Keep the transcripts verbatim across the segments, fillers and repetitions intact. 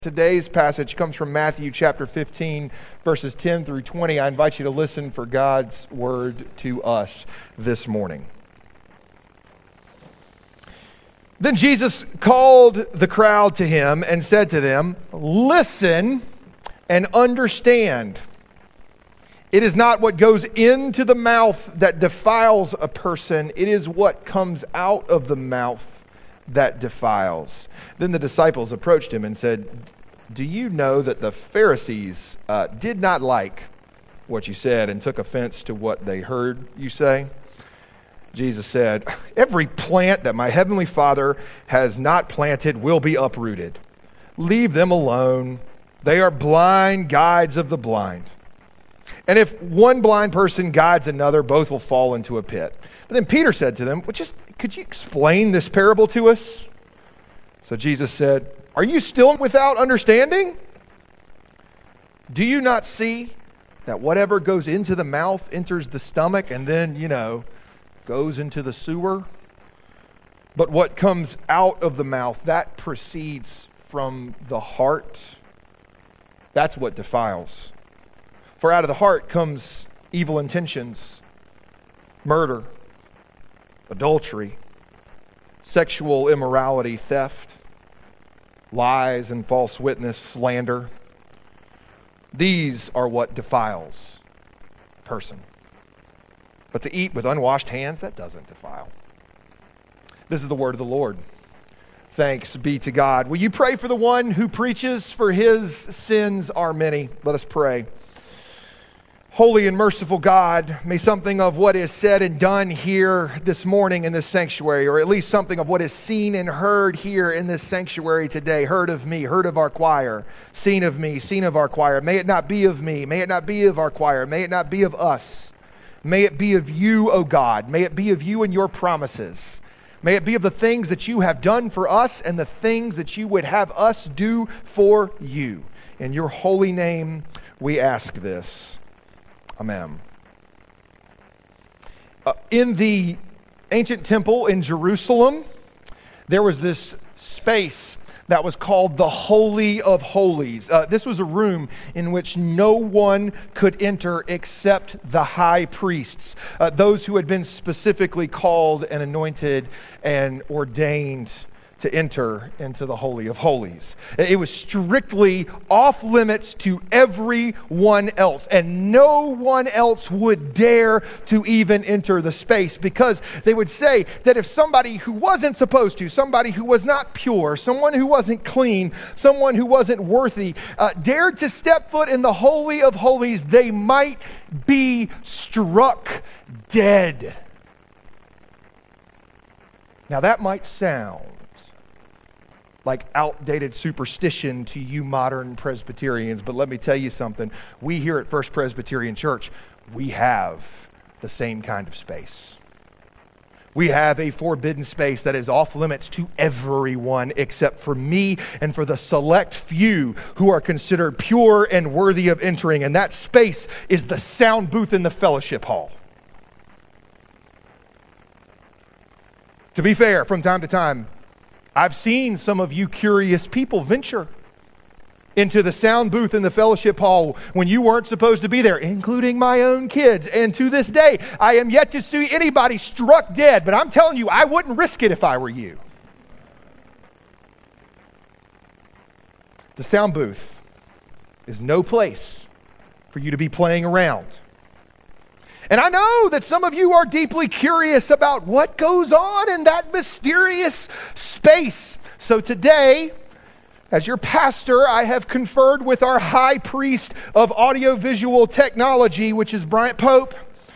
Today's passage comes from Matthew chapter fifteen, verses ten through twenty. I invite you to listen for God's word to us this morning. Then Jesus called the crowd to him and said to them, "Listen and understand. It is not what goes into the mouth that defiles a person. It is what comes out of the mouth that defiles." Then the disciples approached him and said, "Do you know that the Pharisees uh, did not like what you said and took offense to what they heard you say?" Jesus said, "Every plant that my heavenly Father has not planted will be uprooted. Leave them alone. They are blind guides of the blind. And if one blind person guides another, both will fall into a pit." But then Peter said to them, well, just, could you explain this parable to us? So Jesus said, "Are you still without understanding? Do you not see that whatever goes into the mouth enters the stomach and then, you know, goes into the sewer? But what comes out of the mouth, that proceeds from the heart. That's what defiles. For out of the heart comes evil intentions, murder, adultery, sexual immorality, theft, lies and false witness, slander. These are what defiles a person. But to eat with unwashed hands, that doesn't defile. This is the word of the Lord. Thanks be to God. Will you pray for the one who preaches? For his sins are many. Let us pray. Holy and merciful God, may something of what is said and done here this morning in this sanctuary, or at least something of what is seen and heard here in this sanctuary today, heard of me, heard of our choir, seen of me, seen of our choir, may it not be of me, may it not be of our choir, may it not be of us. May it be of you, O God. May it be of you and your promises. May it be of the things that you have done for us and the things that you would have us do for you. In your holy name we ask this. Amen. Uh, in the ancient temple in Jerusalem, there was this space that was called the Holy of Holies. Uh, this was a room in which no one could enter except the high priests, uh, those who had been specifically called and anointed and ordained to enter into the Holy of Holies. It was strictly off limits to everyone else, and no one else would dare to even enter the space, because they would say that if somebody who wasn't supposed to, somebody who was not pure, someone who wasn't clean, someone who wasn't worthy, uh, dared to step foot in the Holy of Holies, they might be struck dead. Now that might sound like outdated superstition to you modern Presbyterians, but let me tell you something. We here at First Presbyterian Church, we have the same kind of space. We have a forbidden space that is off limits to everyone except for me and for the select few who are considered pure and worthy of entering, and that space is the sound booth in the fellowship hall. To be fair, from time to time, I've seen some of you curious people venture into the sound booth in the fellowship hall when you weren't supposed to be there, including my own kids. And to this day, I am yet to see anybody struck dead, but I'm telling you, I wouldn't risk it if I were you. The sound booth is no place for you to be playing around. And I know that some of you are deeply curious about what goes on in that mysterious space. So today, as your pastor, I have conferred with our high priest of audiovisual technology, which is Bryant Pope.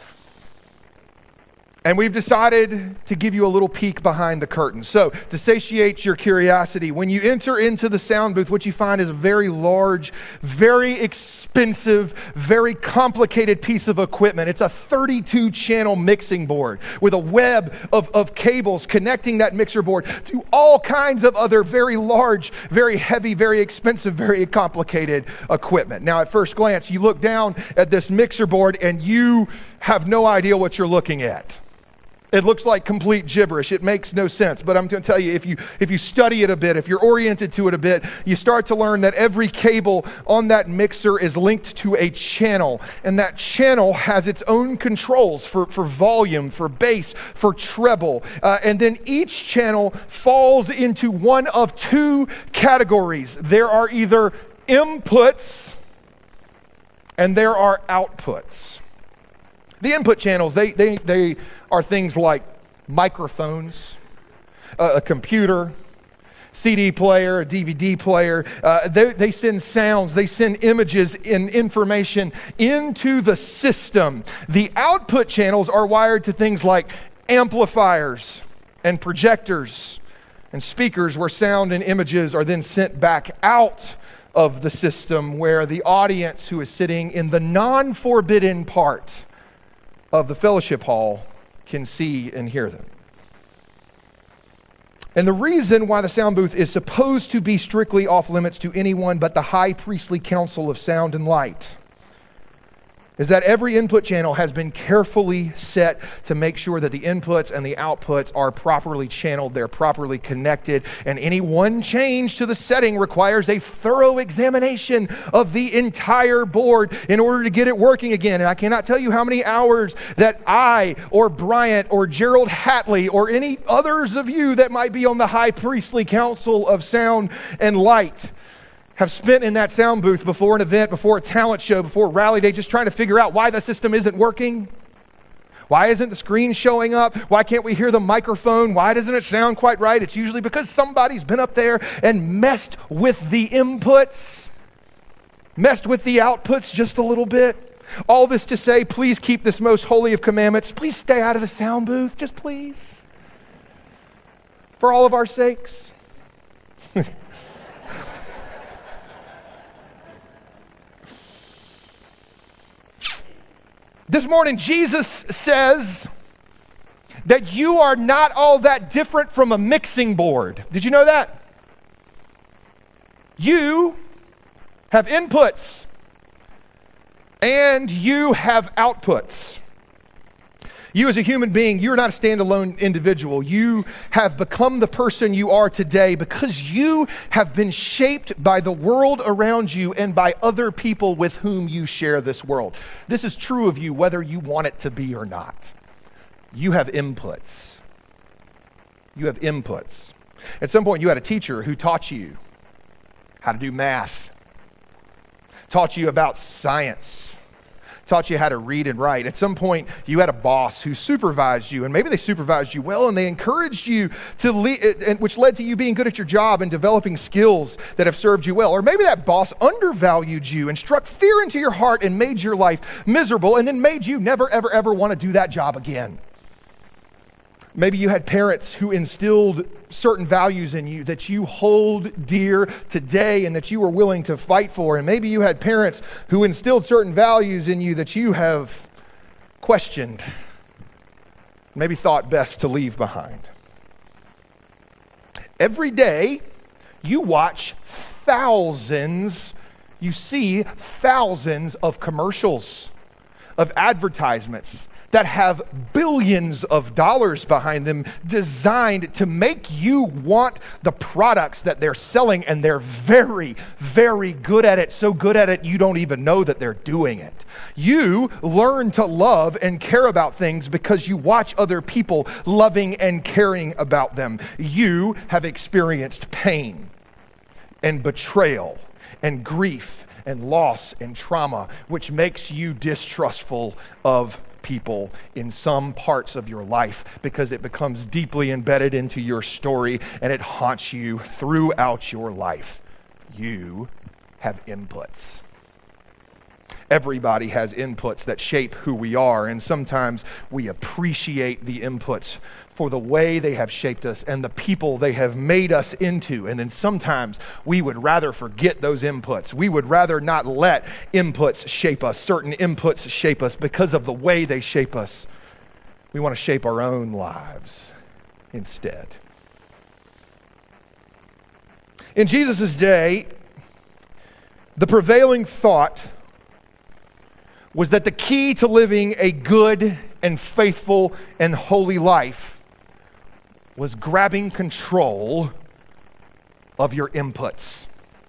And we've decided to give you a little peek behind the curtain. So, to satiate your curiosity, when you enter into the sound booth, what you find is a very large, very expensive, very complicated piece of equipment. It's a thirty-two channel mixing board with a web of, of cables connecting that mixer board to all kinds of other very large, very heavy, very expensive, very complicated equipment. Now, at first glance, you look down at this mixer board and you have no idea what you're looking at. It looks like complete gibberish. It makes no sense. But I'm going to tell you, if you if you study it a bit, if you're oriented to it a bit, you start to learn that every cable on that mixer is linked to a channel. And that channel has its own controls for, for volume, for bass, for treble. Uh, and then each channel falls into one of two categories. There are either inputs and there are outputs. The input channels, they they they are things like microphones, uh, a computer, C D player, a D V D player. Uh, they, they send sounds, they send images and information into the system. The output channels are wired to things like amplifiers and projectors and speakers, where sound and images are then sent back out of the system, where the audience who is sitting in the non-forbidden part of the fellowship hall can see and hear them. And the reason why the sound booth is supposed to be strictly off limits to anyone but the high priestly council of sound and light is that every input channel has been carefully set to make sure that the inputs and the outputs are properly channeled, they're properly connected, and any one change to the setting requires a thorough examination of the entire board in order to get it working again. And I cannot tell you how many hours that I or Bryant or Gerald Hatley or any others of you that might be on the high priestly council of sound and light have spent in that sound booth before an event, before a talent show, before Rally Day, just trying to figure out why the system isn't working. Why isn't the screen showing up? Why can't we hear the microphone? Why doesn't it sound quite right? It's usually because somebody's been up there and messed with the inputs, messed with the outputs just a little bit. All this to say, please keep this most holy of commandments. Please stay out of the sound booth, just please. For all of our sakes. This morning, Jesus says that you are not all that different from a mixing board. Did you know that? You have inputs and you have outputs. You as a human being, you're not a standalone individual. You have become the person you are today because you have been shaped by the world around you and by other people with whom you share this world. This is true of you whether you want it to be or not. You have inputs. You have inputs. At some point you had a teacher who taught you how to do math, taught you about science, taught you how to read and write. At some point, you had a boss who supervised you, and maybe they supervised you well, and they encouraged you to lead, and which led to you being good at your job and developing skills that have served you well. Or maybe that boss undervalued you and struck fear into your heart and made your life miserable, and then made you never, ever, ever want to do that job again. Maybe you had parents who instilled certain values in you that you hold dear today and that you are willing to fight for. And maybe you had parents who instilled certain values in you that you have questioned, maybe thought best to leave behind. Every day, you watch thousands, you see thousands of commercials, of advertisements that have billions of dollars behind them, designed to make you want the products that they're selling, and they're very, very good at it. So good at it, you don't even know that they're doing it. You learn to love and care about things because you watch other people loving and caring about them. You have experienced pain and betrayal and grief and loss and trauma, which makes you distrustful of people in some parts of your life because it becomes deeply embedded into your story and it haunts you throughout your life. You have inputs. Everybody has inputs that shape who we are, and sometimes we appreciate the inputs for the way they have shaped us and the people they have made us into. And then sometimes we would rather forget those inputs. We would rather not let inputs shape us, certain inputs shape us because of the way they shape us. We want to shape our own lives instead. In Jesus' day, the prevailing thought was that the key to living a good and faithful and holy life was grabbing control of your inputs.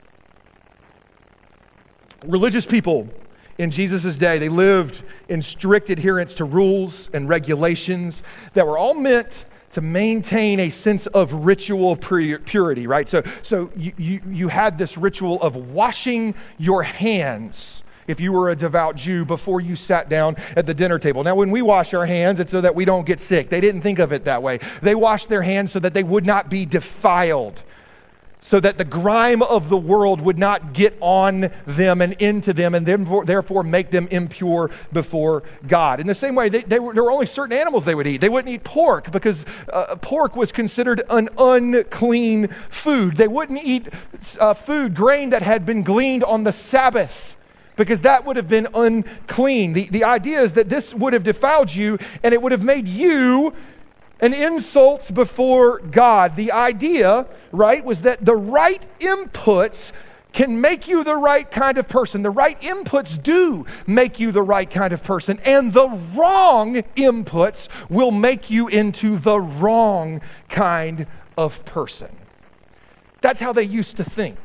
Religious people in Jesus' day, they lived in strict adherence to rules and regulations that were all meant to maintain a sense of ritual purity, right? So, so you, you, you had this ritual of washing your hands if you were a devout Jew before you sat down at the dinner table. Now, when we wash our hands, it's so that we don't get sick. They didn't think of it that way. They washed their hands so that they would not be defiled, so that the grime of the world would not get on them and into them and therefore, therefore make them impure before God. In the same way, they, they were, there were only certain animals they would eat. They wouldn't eat pork because uh, pork was considered an unclean food. They wouldn't eat uh, food, grain that had been gleaned on the Sabbath, because that would have been unclean. The, the idea is that this would have defiled you, and it would have made you an insult before God. The idea, right, was that the right inputs can make you the right kind of person. The right inputs do make you the right kind of person, and the wrong inputs will make you into the wrong kind of person. That's how they used to think.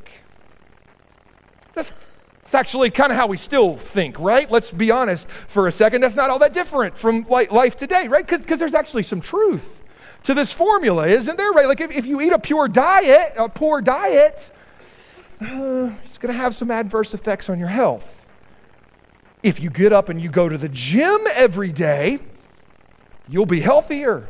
That's It's actually kind of how we still think, right? Let's be honest for a second. That's not all that different from like life today, right? Because there's actually some truth to this formula, isn't there? Right? Like if, if you eat a pure diet, a poor diet, uh, it's going to have some adverse effects on your health. If you get up and you go to the gym every day, you'll be healthier.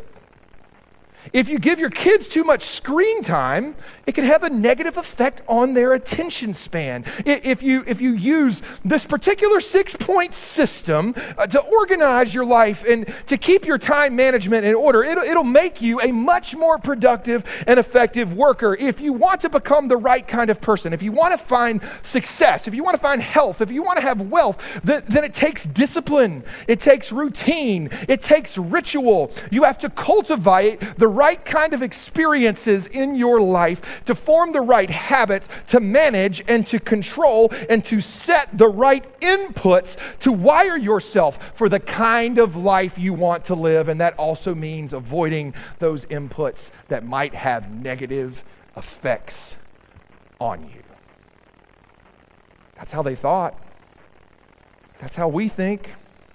If you give your kids too much screen time, it can have a negative effect on their attention span. If you, if you use this particular six-point system uh, to organize your life and to keep your time management in order, it'll, it'll make you a much more productive and effective worker. If you want to become the right kind of person, if you want to find success, if you want to find health, if you want to have wealth, then, then it takes discipline, it takes routine, it takes ritual. You have to cultivate the right kind of experiences in your life to form the right habits, to manage and to control and to set the right inputs to wire yourself for the kind of life you want to live. And that also means avoiding those inputs that might have negative effects on you. That's how they thought. That's how we think.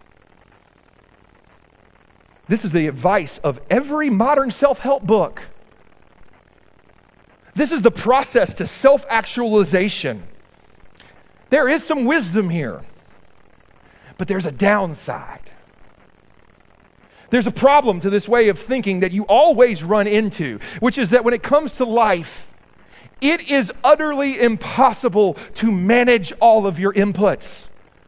This is the advice of every modern self-help book. This is the process to self-actualization. There is some wisdom here, but there's a downside. There's a problem to this way of thinking that you always run into, which is that when it comes to life, it is utterly impossible to manage all of your inputs.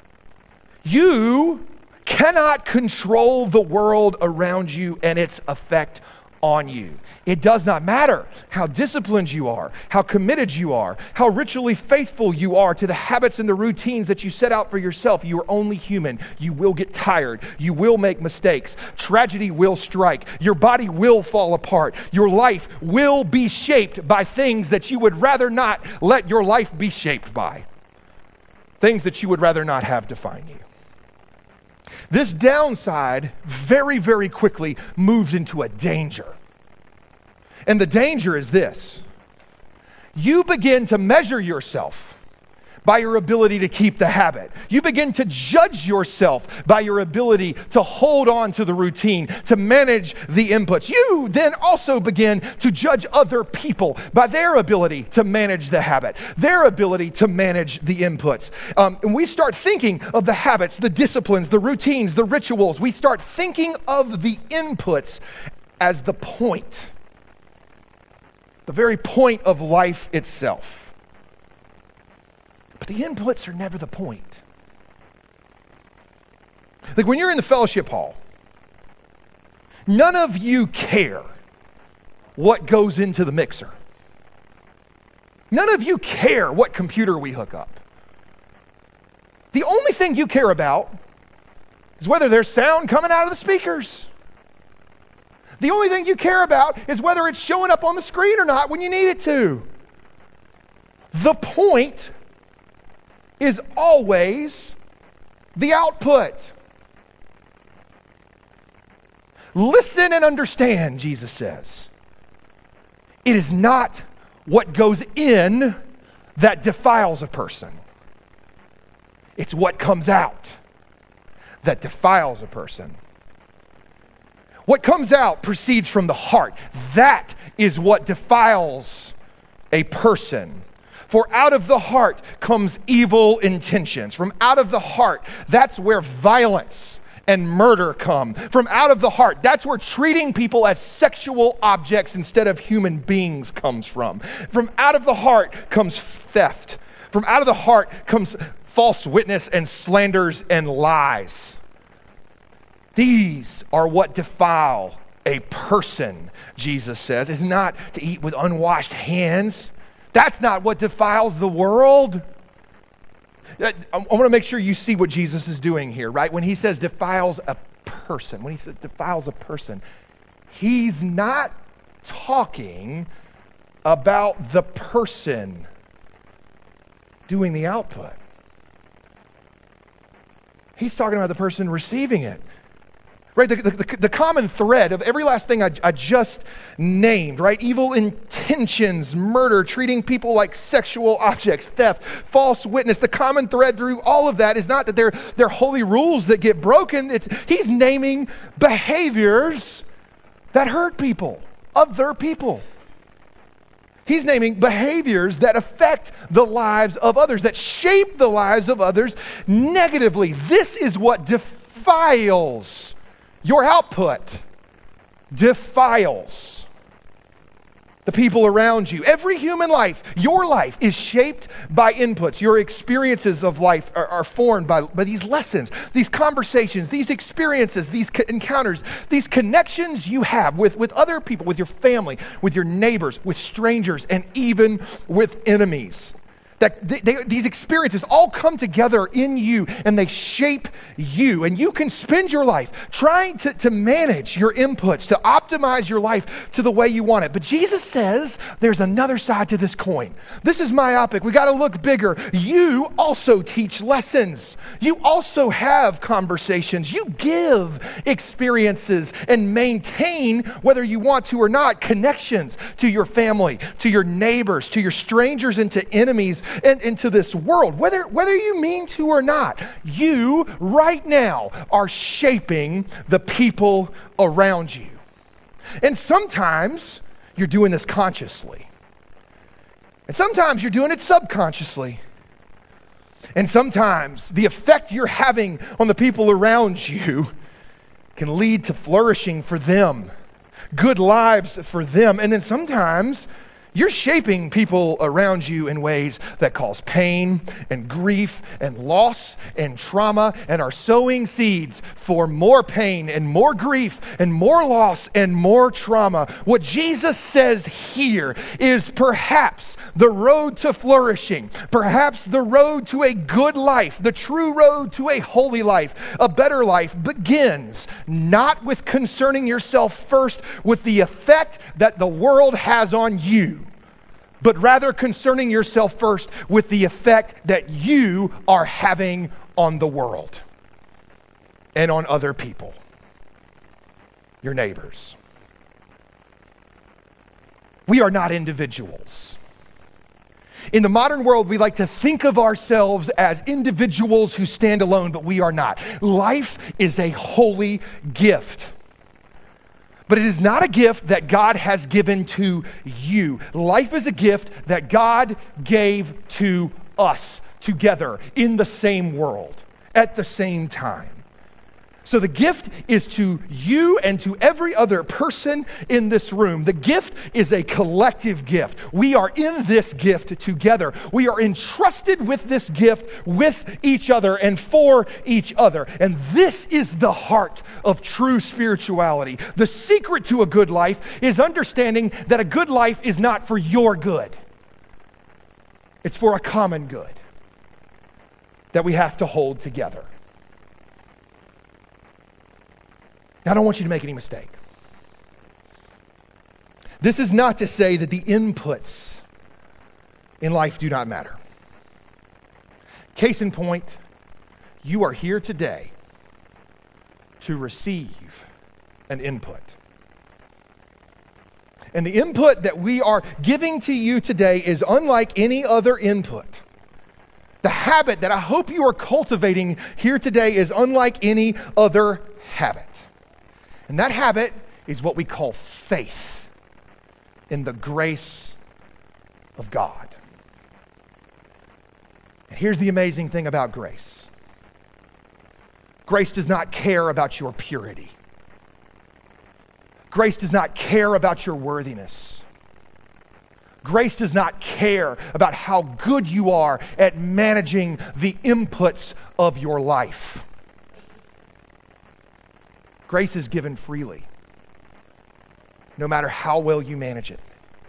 You cannot control the world around you and its effect on you. It does not matter how disciplined you are, how committed you are, how ritually faithful you are to the habits and the routines that you set out for yourself. You are only human. You will get tired. You will make mistakes. Tragedy will strike. Your body will fall apart. Your life will be shaped by things that you would rather not let your life be shaped by. Things that you would rather not have define you. This downside very, very quickly moves into a danger. And the danger is this. You begin to measure yourself by your ability to keep the habit. You begin to judge yourself by your ability to hold on to the routine, to manage the inputs. You then also begin to judge other people by their ability to manage the habit, their ability to manage the inputs. Um, and we start thinking of the habits, the disciplines, the routines, the rituals. We start thinking of the inputs as the point, the very point of life itself. But the inputs are never the point. Like when you're in the fellowship hall, none of you care what goes into the mixer. None of you care what computer we hook up. The only thing you care about is whether there's sound coming out of the speakers. The only thing you care about is whether it's showing up on the screen or not when you need it to. The point is always the output. Listen and understand, Jesus says. It is not what goes in that defiles a person. It's what comes out that defiles a person. What comes out proceeds from the heart. That is what defiles a person. For out of the heart comes evil intentions. From out of the heart, that's where violence and murder come. From out of the heart, that's where treating people as sexual objects instead of human beings comes from. From out of the heart comes theft. From out of the heart comes false witness and slanders and lies. These are what defile a person, Jesus says. It's not to eat with unwashed hands. That's not what defiles the world. I, I want to make sure you see what Jesus is doing here, right? When he says defiles a person, when he says defiles a person, he's not talking about the person doing the output. He's talking about the person receiving it. Right, the, the, the common thread of every last thing I, I just named, right? Evil intentions, murder, treating people like sexual objects, theft, false witness. The common thread through all of that is not that they're, they're holy rules that get broken. It's, he's naming behaviors that hurt people, other people. He's naming behaviors that affect the lives of others, that shape the lives of others negatively. This is what defiles your output, defiles the people around you. Every human life, your life, is shaped by inputs. Your experiences of life are, are formed by, by these lessons, these conversations, these experiences, these co- encounters, these connections you have with, with other people, with your family, with your neighbors, with strangers, and even with enemies. That they, they, these experiences all come together in you and they shape you. And you can spend your life trying to, to manage your inputs, to optimize your life to the way you want it. But Jesus says there's another side to this coin. This is myopic. We got to look bigger. You also teach lessons. You also have conversations. You give experiences and maintain, whether you want to or not, connections to your family, to your neighbors, to your strangers, and to enemies. And into this world, whether whether you mean to or not, you right now are shaping the people around you. And sometimes you're doing this consciously. And sometimes you're doing it subconsciously. And sometimes the effect you're having on the people around you can lead to flourishing for them, good lives for them. And then sometimes you're shaping people around you in ways that cause pain and grief and loss and trauma and are sowing seeds for more pain and more grief and more loss and more trauma. What Jesus says here is perhaps the road to flourishing, perhaps the road to a good life, the true road to a holy life, a better life, begins not with concerning yourself first with the effect that the world has on you, but rather concerning yourself first with the effect that you are having on the world and on other people, your neighbors. We are not individuals. In the modern world, we like to think of ourselves as individuals who stand alone, but we are not. Life is a holy gift. But it is not a gift that God has given to you. Life is a gift that God gave to us together in the same world at the same time. So the gift is to you and to every other person in this room. The gift is a collective gift. We are in this gift together. We are entrusted with this gift with each other and for each other. And this is the heart of true spirituality. The secret to a good life is understanding that a good life is not for your good. It's for a common good that we have to hold together. I don't want you to make any mistake. This is not to say that the inputs in life do not matter. Case in point, you are here today to receive an input. And the input that we are giving to you today is unlike any other input. The habit that I hope you are cultivating here today is unlike any other habit. And that habit is what we call faith in the grace of God. And here's the amazing thing about grace. Grace does not care about your purity. Grace does not care about your worthiness. Grace does not care about how good you are at managing the inputs of your life. Grace is given freely, no matter how well you manage it.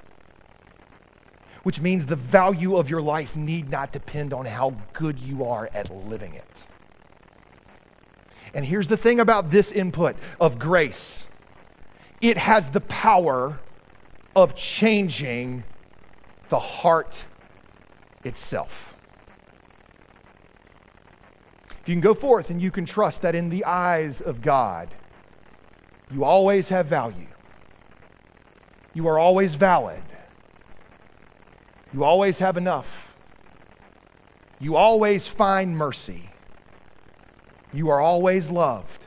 Which means the value of your life need not depend on how good you are at living it. And here's the thing about this input of grace. It has the power of changing the heart itself. If you can go forth and you can trust that in the eyes of God, you always have value. You are always valid. You always have enough. You always find mercy. You are always loved.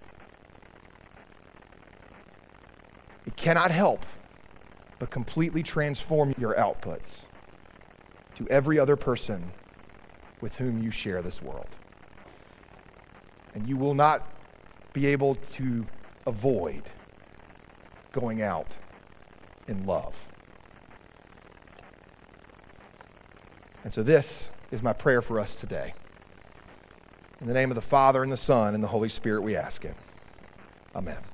It cannot help but completely transform your outputs to every other person with whom you share this world. And you will not be able to avoid going out in love. And so this is my prayer for us today. In the name of the Father, and the Son, and the Holy Spirit we ask it. Amen.